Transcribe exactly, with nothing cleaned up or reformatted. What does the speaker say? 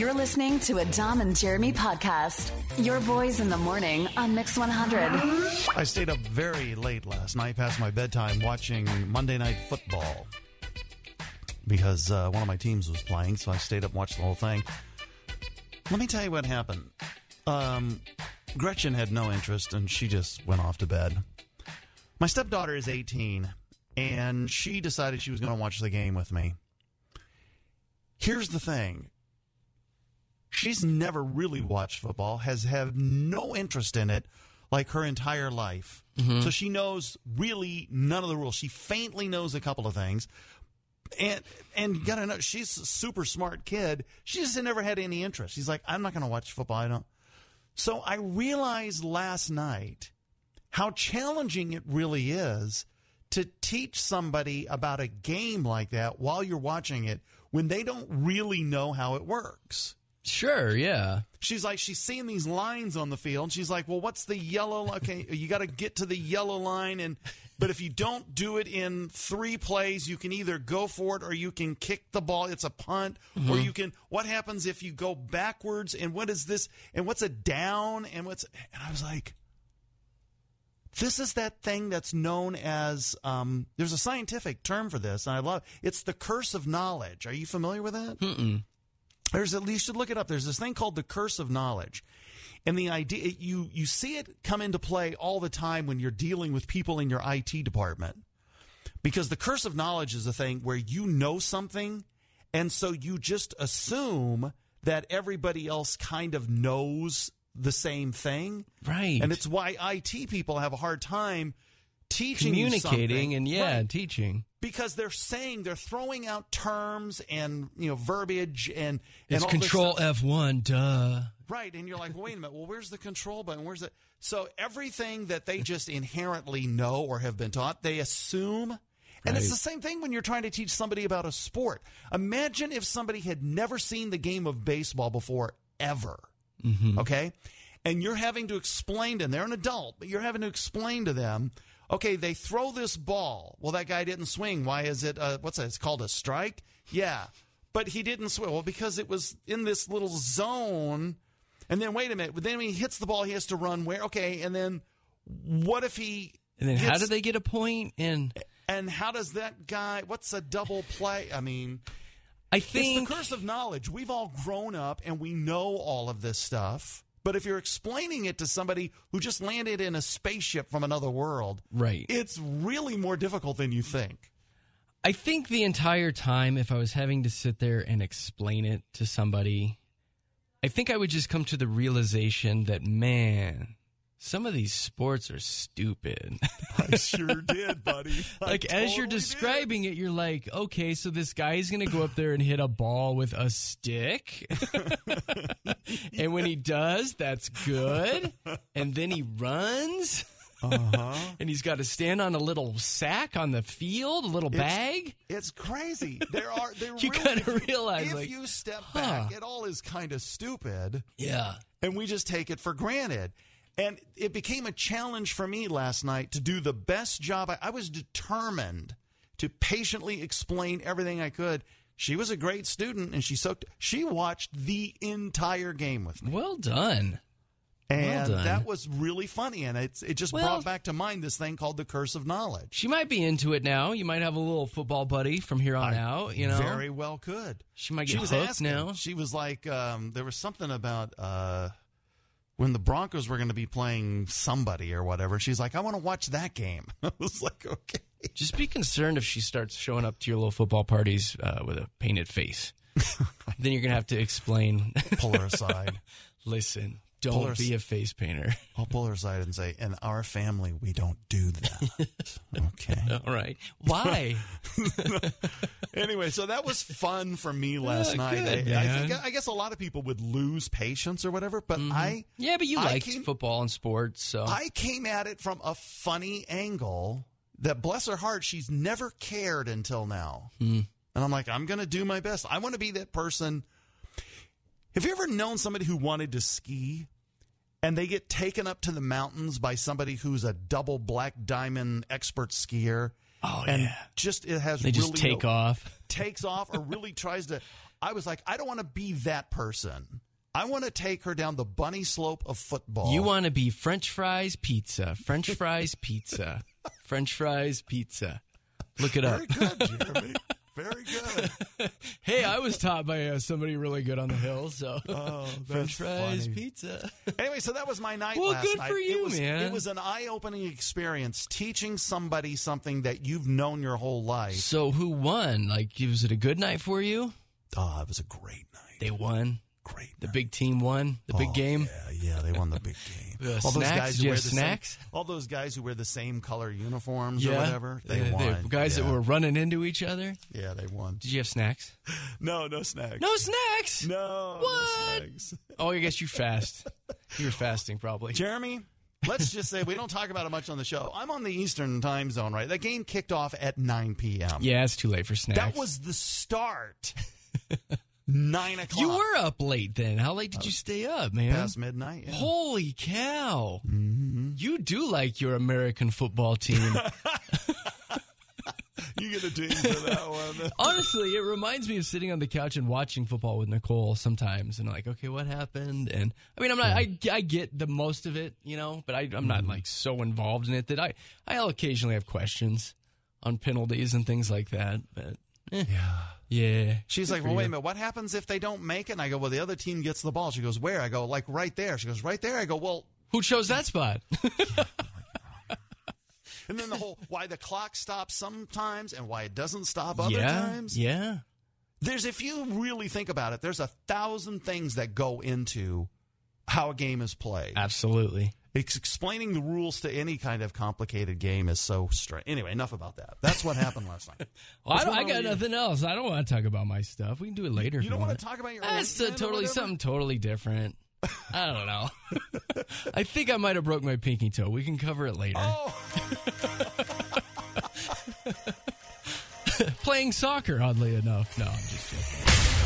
You're listening to a Dom and Jeremy podcast. Your boys in the morning on Mix one hundred. I stayed up very late last night, past my bedtime, watching Monday Night Football because uh, one of my teams was playing, so I stayed up and watched the whole thing. Let me tell you what happened. Um, Gretchen had no interest, and she just went off to bed. My stepdaughter is eighteen, and she decided she was going to watch the game with me. Here's the thing. She's never really watched football, has had no interest in it like her entire life. Mm-hmm. So she knows really none of the rules. She faintly knows a couple of things. And and you got to know, she's a super smart kid. She just never had any interest. She's like, I'm not going to watch football. I don't. So I realized last night how challenging it really is to teach somebody about a game like that while you're watching it when they don't really know how it works. Sure, yeah. She's like, she's seeing these lines on the field. And she's like, well, what's the yellow line? Okay, you got to get to the yellow line. And but if you don't do it in three plays, you can either go for it or you can kick the ball. It's a punt. Mm-hmm. Or you can, what happens if you go backwards? And what is this? And what's a down? And what's, and I was like, this is that thing that's known as, um, there's a scientific term for this, and I love it. It's the curse of knowledge. Are you familiar with that? Mm-mm. There's at least, you should look it up. There's this thing called the curse of knowledge. And the idea, you, you see it come into play all the time when you're dealing with people in your I T department. Because the curse of knowledge is a thing where you know something, and so you just assume that everybody else kind of knows the same thing. Right. And it's why I T people have a hard time teaching communicating and yeah, right. teaching. Because they're saying, they're throwing out terms and, you know, verbiage and, and it's all control this F one, duh. Right. And you're like, well, wait a minute. Well, where's the control button? Where's it? So everything that they just inherently know or have been taught, they assume. And right. It's the same thing when you're trying to teach somebody about a sport. Imagine if somebody had never seen the game of baseball before, ever. Mm-hmm. Okay? And you're having to explain to them, they're an adult, but you're having to explain to them, okay, they throw this ball. Well, that guy didn't swing. Why is it, uh, what's that? It's called a strike? Yeah. But he didn't swing. Well, because it was in this little zone. And then, wait a minute. But then when he hits the ball, he has to run where? Okay, and then what if he... And then hits, how do they get a point? And and how does that guy... What's a double play? I mean... I think... It's the curse of knowledge. We've all grown up, and we know all of this stuff. But if you're explaining it to somebody who just landed in a spaceship from another world, right, it's really more difficult than you think. I think the entire time, if I was having to sit there and explain it to somebody, I think I would just come to the realization that, man, some of these sports are stupid. I sure did, buddy. I like, totally as you're describing did. it, you're like, okay, so this guy is going to go up there and hit a ball with a stick. And when he does, that's good. And then he runs. Uh-huh. And he's got to stand on a little sack on the field, a little it's, bag. It's crazy. There are there you really, kind of realize, if like, you step huh. back, it all is kind of stupid. Yeah. And we just take it for granted. And it became a challenge for me last night to do the best job. I, I was determined to patiently explain everything I could. She was a great student, and she soaked. She watched the entire game with me. Well done. And well done. That was really funny, and it's, it just well, brought back to mind this thing called the curse of knowledge. She might be into it now. You might have a little football buddy from here on I out. You know, very well could. She might get she was hooked asking, now. She was like, um, there was something about uh, when the Broncos were going to be playing somebody or whatever. She's like, I want to watch that game. I was like, okay. Just be concerned if she starts showing up to your little football parties uh, with a painted face. Then you're going to have to explain. Pull her aside. Listen. Don't be a face painter. I'll pull her aside and say, in our family, we don't do that. Okay. All right. Why? Anyway, so that was fun for me last yeah, night. Good, I, I, think, I guess a lot of people would lose patience or whatever, but mm-hmm. I... Yeah, but you I liked came, football and sports, so... I came at it from a funny angle that, bless her heart, she's never cared until now. Mm. And I'm like, I'm going to do my best. I want to be that person... Have you ever known somebody who wanted to ski and they get taken up to the mountains by somebody who's a double black diamond expert skier? Oh, and yeah. just it has they really just take no, off. Takes off or really tries to I was like, I don't want to be that person. I want to take her down the bunny slope of football. You want to be French fries pizza, French fries pizza, French fries pizza. Look it up. Very good, Jeremy. Very good. Hey, I was taught by uh, somebody really good on the hill, so Oh, French fries funny. pizza. Anyway, so that was my night Well, last good night. for you, it was, man. It was an eye-opening experience, teaching somebody something that you've known your whole life. So who won? Like, was it a good night for you? Oh, it was a great night. They won. Great The night. big team won. The big Oh, game. Yeah, yeah, they won the big game. Uh, all those snacks? guys Did who you wear have the snacks? Same, all those guys who wear the same color uniforms Yeah. or whatever, they Uh, won. the guys yeah. that were running into each other. Yeah, they won. Did you have snacks? No, no snacks. No snacks. No. What? No snacks. Oh, I guess you fast. You were fasting probably. Jeremy, let's just say we don't talk about it much on the show. I'm on the Eastern time zone, right? That game kicked off at nine p.m. Yeah, it's too late for snacks. That was the start. Nine o'clock. You were up late then. How late did you stay up, man? Past midnight. Yeah. Holy cow. Mm-hmm. You do like your American football team. You get a ding for that one. Honestly, it reminds me of sitting on the couch and watching football with Nicole sometimes, and like, okay, what happened? And I mean, I'm not, I, I get the most of it, you know, but I, I'm not like so involved in it that I, I'll occasionally have questions on penalties and things like that. But eh, Yeah. yeah, She's Good like, for well, wait you. a minute. What happens if they don't make it? And I go, well, the other team gets the ball. She goes, where? I go, like, right there. She goes, right there. I go, well. Who chose that spot? And then the whole, why the clock stops sometimes and why it doesn't stop other yeah, times. yeah. There's, if you really think about it, there's a thousand things that go into how a game is played. Absolutely. Ex- explaining the rules to any kind of complicated game is so strange. Anyway, enough about that. That's what happened last night. Well, I, What's don't, I going on got with you? nothing else. I don't want to talk about my stuff. We can do it later. You if don't you want to talk about your That's own uh, totally something totally different. I don't know. I think I might have broke my pinky toe. We can cover it later. Oh, Playing soccer, oddly enough. No, I'm just joking.